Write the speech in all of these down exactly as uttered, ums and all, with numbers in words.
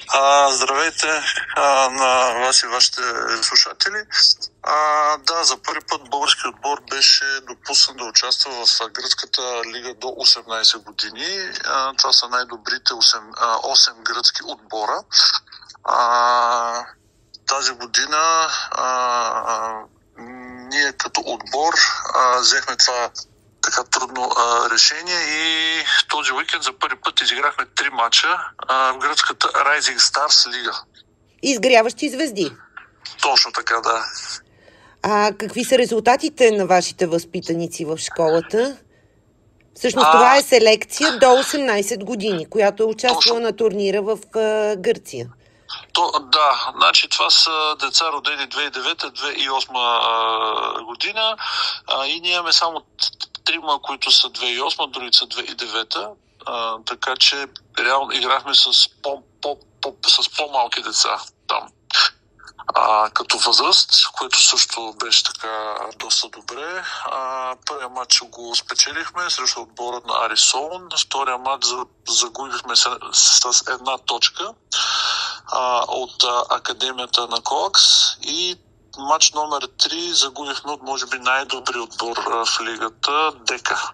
А, здравейте а, на вас и вашите слушатели. А, да, за първи път български отбор беше допуснат да участва в гръцката лига до осемнайсет години. А, това са най-добрите осем, осем гръцки отбора. А, тази година а, а, ние като отбор а, взехме това така трудно а, решение и този уикенд за първи път изиграхме три мача а, в гръцката Rising Stars лига. Изгряващи звезди. Точно така, да. А какви са резултатите на вашите възпитаници в школата? Всъщност а... това е селекция до осемнайсет години, която е участвала Точно. на турнира в а, Гърция. То, да, значи това са деца родени две хиляди и девета - две хиляди и осма а, година а, и ние имаме само трима, които са две хиляди и осма, другите са две хиляди и девета, а, така че реално играхме с, по, по, по, с по-малки деца там. А, като възраст, което също беше така доста добре. А, първия матч го спечелихме срещу отбора на Арисон. Втория матч загубихме с, с една точка а, от а, Академията на Коакс и матч номер три загубихме от може би най-добри отбор а, в лигата Дека.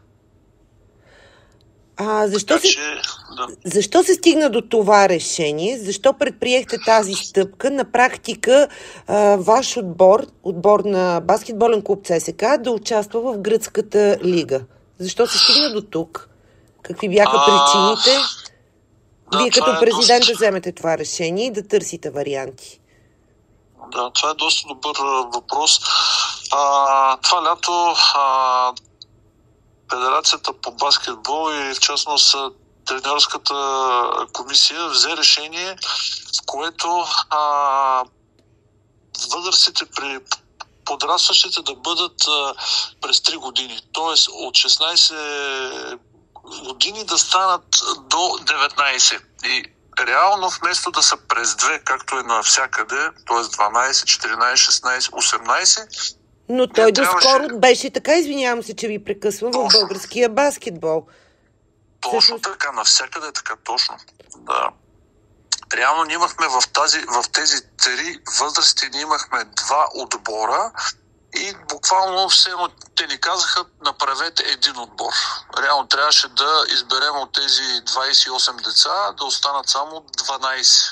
А защо, се, че, да. защо се стигна до това решение? Защо предприехте тази стъпка? На практика а, ваш отбор, отбор на баскетболен клуб ЦСКА, да участва в гръцката лига. Защо се стигна до тук? Какви бяха а... причините? Да, Вие като е президент доста... да вземете това решение и да търсите варианти. Да, това е доста добър въпрос. А, това лято а, Федерацията по баскетбол и в частност тренерската комисия взе решение, в което а, възрастите при подрастващите да бъдат а, през три години. Тоест от шестнайсет години да станат до деветнайсет. И реално вместо да са през две, както е навсякъде, т.е. дванайсет, четиринайсет, шестнайсет, осемнайсет, но той доскоро трябваше... беше така, извинявам се, че ви прекъсвам, точно. В българския баскетбол. Точно Всъщност... така, навсякъде е така, точно. Да. Реално ние имахме в, тази, в тези три възрасти, ние имахме два отбора и буквално все едно те ни казаха, направете един отбор. Реално трябваше да изберем от тези двайсет и осем деца, да останат само дванайсет.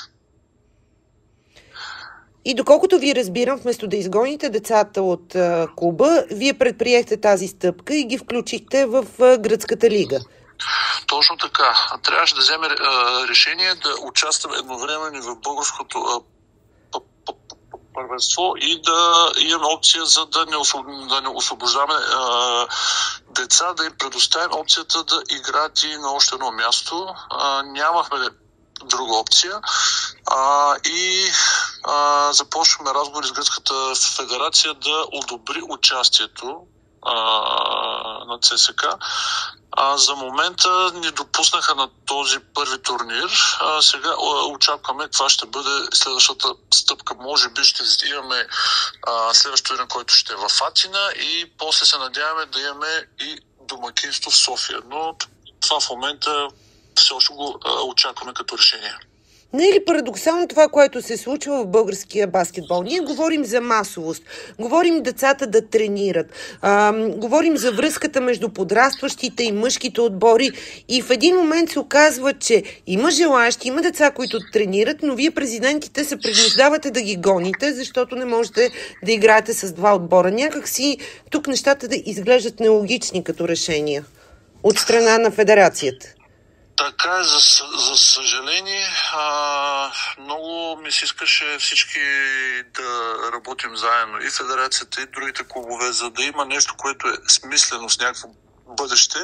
И доколкото ви разбирам, вместо да изгоните децата от а, клуба, вие предприехте тази стъпка и ги включихте в а, гръцката лига. Точно така. Трябваше да вземе а, решение да участваме едновременно в българското а, първенство и да имаме опция за да не, освоб... да не освобождаваме а, деца, да им предоставим опцията да играят и на още едно място. А, нямахме друга опция. А, и а, започваме разговори с Гръцката федерация да одобри участието а, на ЦСКА. А, за момента ни допуснаха на този първи турнир. А, сега очакваме каква ще бъде следващата стъпка. Може би ще имаме а, следващото турнир, който ще е в Атина и после се надяваме да имаме и домакинство в София. Но това в момента все още го а, очакваме като решение. Не е ли парадоксално това, което се случва в българския баскетбол? Ние говорим за масовост, говорим децата да тренират, а, говорим за връзката между подрастващите и мъжките отбори и в един момент се оказва, че има желаящи, има деца, които тренират, но вие президентите се принуждавате да ги гоните, защото не можете да играете с два отбора. Някак си тук нещата да изглеждат нелогични като решения от страна на федерацията. Така е, за, за съжаление, а, много ми се искаше всички да работим заедно, и федерацията, и другите клубове, за да има нещо, което е смислено с някакво бъдеще,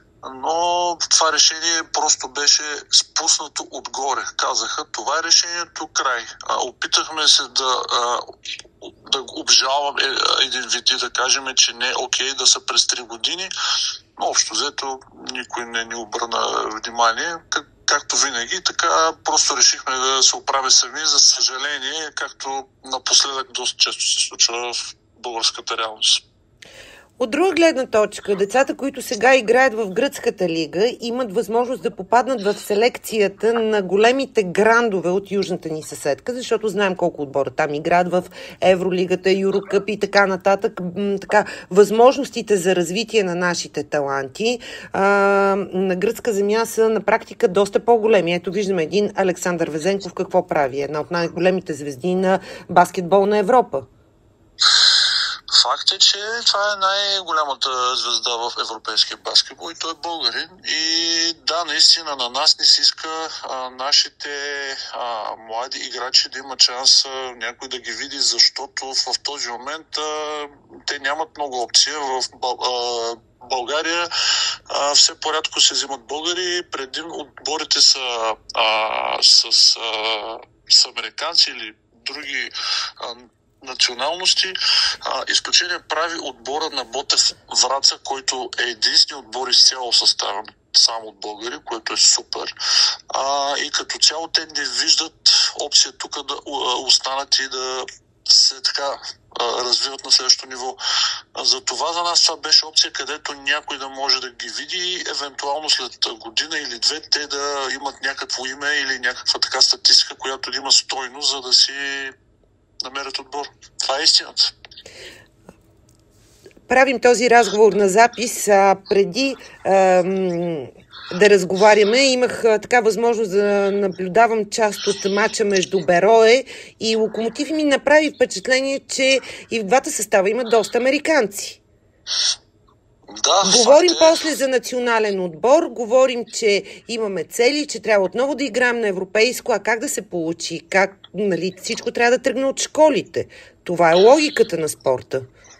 но това решение просто беше спуснато отгоре. Казаха, това е решението, край. А, опитахме се да, а, да обжалваме един вид и да кажем, че не е окей да са през три години, но общо взето никой не ни обърна внимание. Как, както винаги, така просто решихме да се оправим сами, за съжаление, както напоследък доста често се случва в българската реалност. От друга гледна точка, децата, които сега играят в гръцката лига, имат възможност да попаднат в селекцията на големите грандове от южната ни съседка, защото знаем колко отбора там играят в Евролигата, Юрокъп и така нататък. Така, възможностите за развитие на нашите таланти а, на гръцка земя са на практика доста по-големи. Ето виждаме един Александър Везенков какво прави. Една от най-големите звезди на баскетбол на Европа. Факт е, че това е най-голямата звезда в европейския баскетбол и той е българин. И да, наистина на нас не се иска а, нашите а, млади играчи да имат шанс а, някой да ги види, защото в този момент а, те нямат много опция в а, България. А, все по-рядко се взимат българи. Преди отборите са а, с, а, с американци или други а, националности. А, изключение прави отбора на Ботев Враца, който е единствен отбор изцяло съставен само от българи, което е супер. А, и като цяло те не виждат опция тук да останат и да се така развиват на следващото ниво. За това за нас това беше опция, където някой да може да ги види и евентуално след година или две те да имат някакво име или някаква така статистика, която да има стойност, за да си намерят отбор. Това е истината. Правим този разговор на запис. А преди ам, да разговаряме, имах а, така възможност да наблюдавам част от матча между Берое и Локомотив и ми направи впечатление, че и в двата състава има доста американци. Да, говорим е... после за национален отбор, говорим, че имаме цели, че трябва отново да играем на европейско, а как да се получи? Как, нали, всичко трябва да тръгне от школите. Това е логиката на спорта.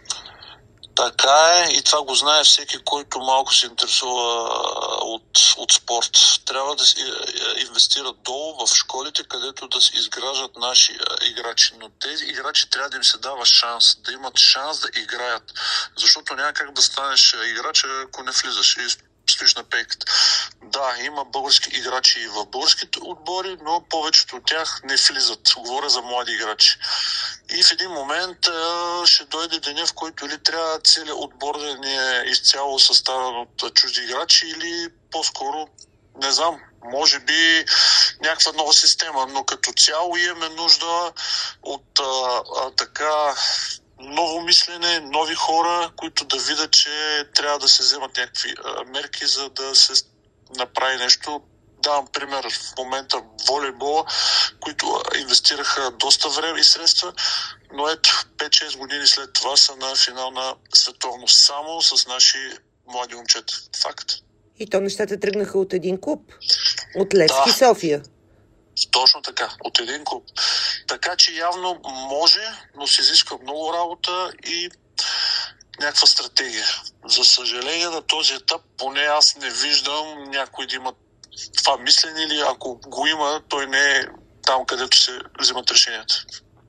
Така е и това го знае всеки, който малко се интересува от, от спорт. Трябва да се инвестират долу в школите, където да се изграждат наши играчи. Но тези играчи трябва да им се дава шанс, да имат шанс да играят. Защото няма как да станеш играч, ако не влизаш и стоиш на пейката. Да, има български играчи и в българските отбори, но повечето от тях не влизат. Говоря за млади играчи. И в един момент а, ще дойде деня, в който или трябва целият отбор да не е изцяло съставен от чужди играчи, или по-скоро, не знам, може би някаква нова система, но като цяло имаме нужда от а, а, така ново мислене, нови хора, които да видят, че трябва да се вземат някакви а, мерки, за да се направи нещо. Давам пример в момента волейбола, които инвестираха доста време и средства, но ето пет-шест години след това са на финал на световно само с наши млади момчета. Факт. И то нещата тръгнаха от един клуб. От Левски да. София. Точно така, от един клуб. Така че явно може, но се изисква много работа и някаква стратегия. За съжаление на този етап, поне аз не виждам някой да има това мислене или ако го има, той не е там, където се взимат решенията.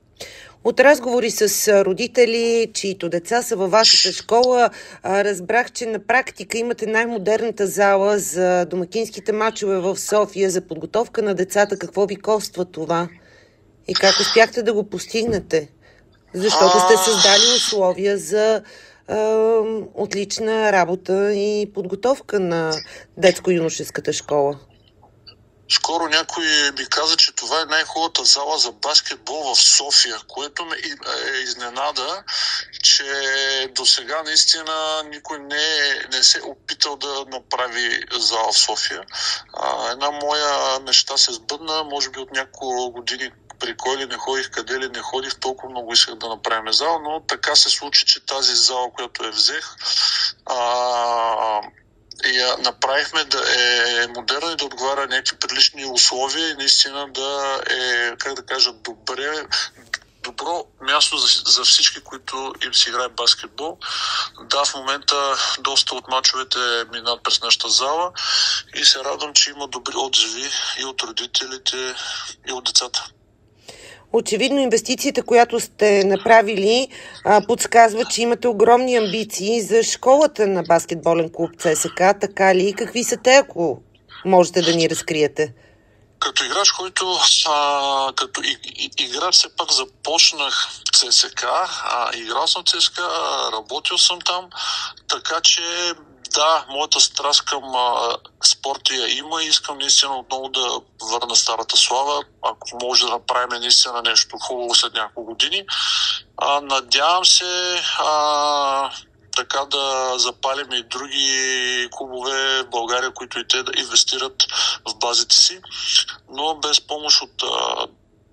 От разговори с родители, чието деца са във вашата школа, разбрах, че на практика имате най-модерната зала за домакинските мачове в София, за подготовка на децата. Какво ви коства това? И как успяхте да го постигнете? Защото сте създали условия за е, отлична работа и подготовка на детско-юношеската школа. Скоро някой ми каза, че това е най-хубавата зала за баскетбол в София, което ме е изненада, че до сега наистина никой не, не се е опитал да направи зала в София. А, една моя мечта се сбъдна, може би от няколко години при кой ли не ходих, къде ли не ходих, толкова много исках да направим зала, но така се случи, че тази зала, която я взех, а, и я направихме да е модерна и да отговаря някакви прилични условия и наистина да е, как да кажа, добре, добро място за, за всички, които им си играят баскетбол. Да, в момента доста от мачовете минат през нашата зала и се радвам, че има добри отзиви и от родителите, и от децата. Очевидно инвестицията, която сте направили, подсказва, че имате огромни амбиции за школата на баскетболен клуб ЦСКА. Така ли? Какви са те, ако можете да ни разкриете? Като играч, който а, като и, и, играч все пак започнах ЦСКА, а, играл съм ЦСКА, работил съм там, така че да, моята страст към а, спорта я има и искам наистина отново да върна старата слава, ако може да направим наистина нещо хубаво след няколко години. А, надявам се а, така да запалим и други клубове в България, които и те да инвестират в базите си, но без помощ от а,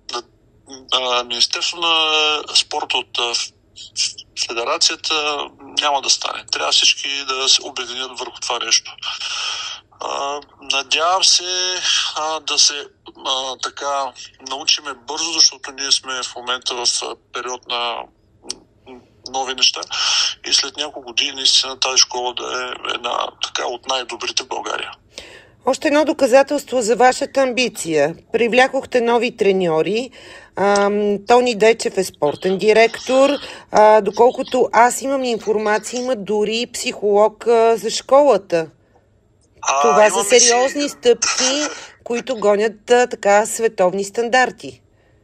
а, Министерството на спорта, от а, Федерацията няма да стане. Трябва всички да се обединят върху това нещо. А, надявам се а, да се а, така научиме бързо, защото ние сме в момента в период на нови неща и след няколко години наистина тази школа да е една така от най-добрите в България. Още едно доказателство за вашата амбиция. Привлякохте нови треньори. Тони Дечев е спортен директор. А, доколкото аз имам информация, има дори психолог а, за школата. А, Това са сериозни си... стъпки, които гонят а, така световни стандарти.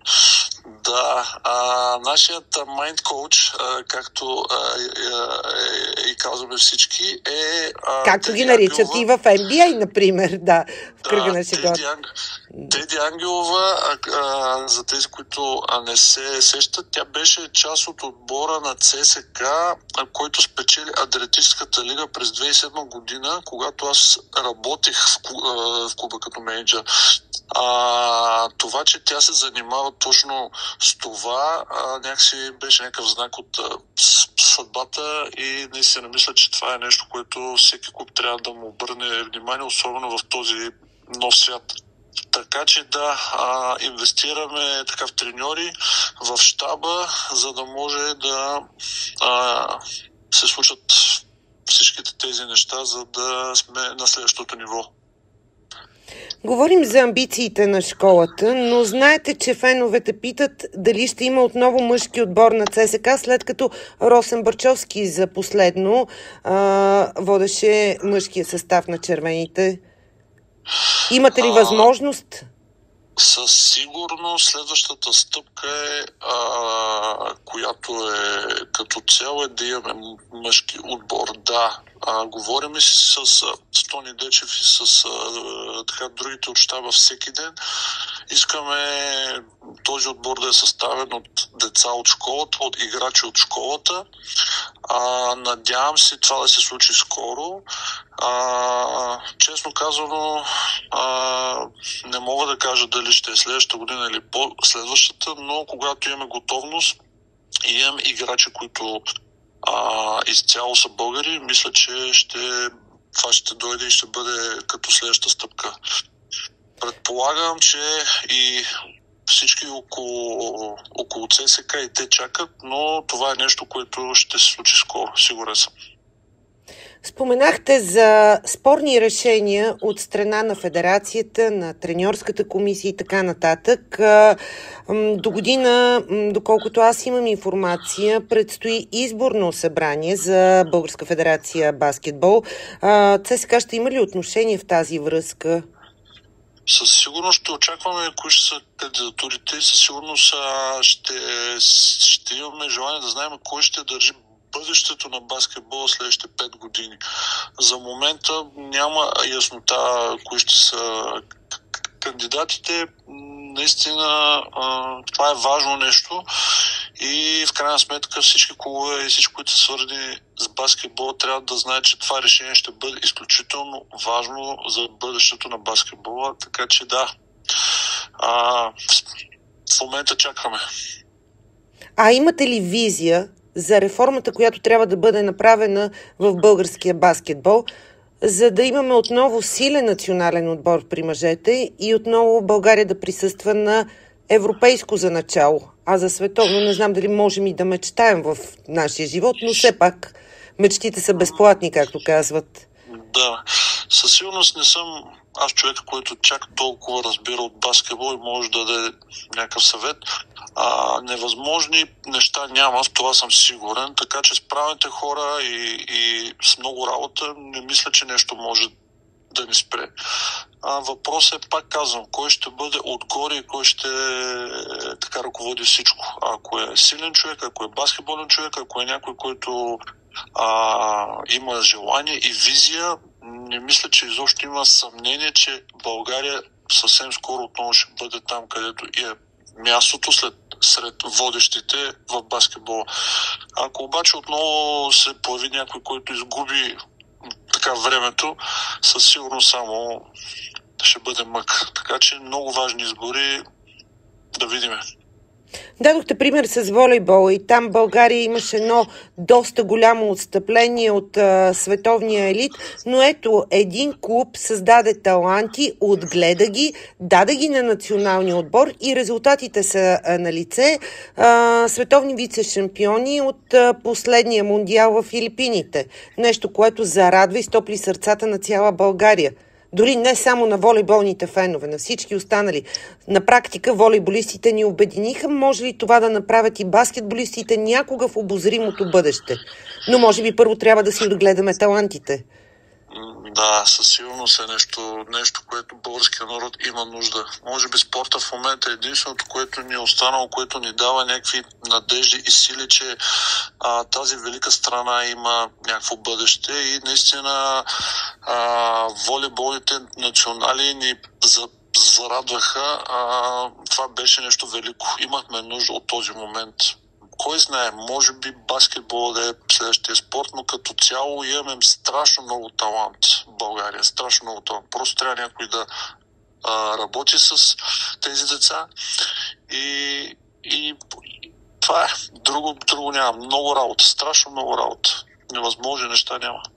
Да, а, нашият майнд коуч, както а, е, е, и казваме всички, е... А, както Теди ги наричат Ангелова, и в Н Б А, например, да, в кръга да, на шегата. Теди, Анг... Теди Ангелова, а, а, за тези, които а, не се сещат, тя беше част от отбора на ЦСКА, а, който спечели Адриатическата лига през две хиляди и седма година, когато аз работех в, а, в клуба като менеджер. А, това, че тя се занимава точно с това, а, някакси беше някакъв знак от а, съдбата и наистина мисля, че това е нещо, което всеки клуб трябва да му обърне внимание, особено в този нов свят. Така че да, а, инвестираме така в треньори, в щаба, за да може да а, се случат всичките тези неща, за да сме на следващото ниво. Говорим за амбициите на школата, но знаете, че феновете питат дали ще има отново мъжки отбор на ЦСКА, след като Росен Бърчовски за последно а, водеше мъжкия състав на червените. Имате ли А, възможност? Със сигурност следващата стъпка е, а, която е като цяло, е да имаме мъжки отбор. Да, а, говорим и с, с, с Тони Дечев и с а, така, другите от щаба всеки ден. Искаме този отбор да е съставен от деца от школата, от играчи от школата. А, надявам се това да се случи скоро. А, честно казано, а, не мога да кажа дали ще е следващата година или по-следващата, но когато имаме готовност и имаме играчи, които а, изцяло са българи, мисля, че ще, това ще дойде и ще бъде като следваща стъпка. Предполагам, че и всички около, около ЦСКА и те чакат, но това е нещо, което ще се случи скоро, сигурен съм. Споменахте за спорни решения от страна на Федерацията, на треньорската комисия и така нататък. До година, доколкото аз имам информация, предстои изборно събрание за Българска федерация баскетбол. ЦСКА ще има ли отношение в тази връзка? Със сигурност ще очакваме кои ще са кандидатурите. Със сигурност ще, ще имаме желание да знаем кой ще държи бъдещето на баскетбола следващите пет години. За момента няма яснота кои ще са кандидатите. Наистина това е важно нещо и в крайна сметка всички клубове и всички, които са свързани с баскетбола, трябва да знаят, че това решение ще бъде изключително важно за бъдещето на баскетбола. Така че да, а, в момента чакаме. А имате ли визия за реформата, която трябва да бъде направена в българския баскетбол, за да имаме отново силен национален отбор при мъжете и отново България да присъства на европейско за начало, а за световно не знам дали можем и да мечтаем в нашия живот, но все пак мечтите са безплатни, както казват. Да, със сигурност не съм аз човек, който чак толкова разбира от баскетбол и може да даде някакъв съвет. А, невъзможни неща няма, в това съм сигурен, така че с правилните хора и, и с много работа не мисля, че нещо може да ни спре. А, въпросът е, пак казвам, кой ще бъде отгоре и кой ще е, така ръководи всичко. Ако е силен човек, ако е баскетболен човек, ако е някой, който а, има желание и визия, не мисля, че изобщо има съмнение, че България съвсем скоро отново ще бъде там, където и е мястото след, сред водещите в баскетбола. Ако обаче отново се появи някой, който изгуби така времето, със сигурност само ще бъде мък. Така че много важни избори, да видим. Дадохте пример с волейбола и там България имаше едно доста голямо отстъпление от а, световния елит, но ето един клуб създаде таланти, отгледа ги, даде ги на националния отбор и резултатите са а, на лице. А, световни вице-шампиони от а, последния мундиал в Филипините. Нещо, което зарадва и стопли сърцата на цяла България. Дори не само на волейболните фенове, на всички останали. На практика волейболистите ни обединиха. Може ли това да направят и баскетболистите някога в обозримото бъдеще? Но може би първо трябва да си отгледаме талантите. Да, със сигурност е нещо, нещо, което българския народ има нужда. Може би спорта в момента е единственото, което ни е останало, което ни дава някакви надежди и сили, че а, тази велика страна има някакво бъдеще и наистина а, волейболните национали ни за зарадваха. А, това беше нещо велико. Имахме нужда от този момент. Кой знае, може би баскетбол да е следващия спорт, но като цяло имаме страшно много талант в България. Страшно много талант. Просто трябва някой да а, работи с тези деца и, и, и това е. Друго, друго няма. Много работа. Страшно много работа. Невъзможни неща няма.